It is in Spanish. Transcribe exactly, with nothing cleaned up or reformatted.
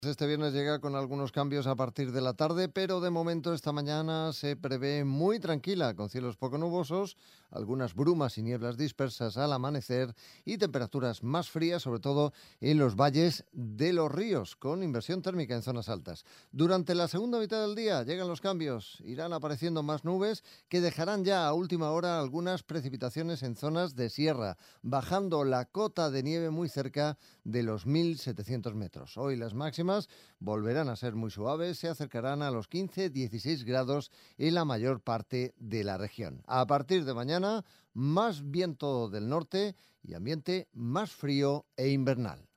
Este viernes llega con algunos cambios a partir de la tarde, pero de momento esta mañana se prevé muy tranquila, con cielos poco nubosos, algunas brumas y nieblas dispersas al amanecer y temperaturas más frías, sobre todo en los valles de los ríos, con inversión térmica en zonas altas. Durante la segunda mitad del día llegan los cambios, irán apareciendo más nubes que dejarán ya a última hora algunas precipitaciones en zonas de sierra, bajando la cota de nieve muy cerca de los mil setecientos metros. Hoy las máximas volverán a ser muy suaves, se acercarán a los quince a dieciséis grados en la mayor parte de la región. A partir de mañana, más viento del norte y ambiente más frío e invernal.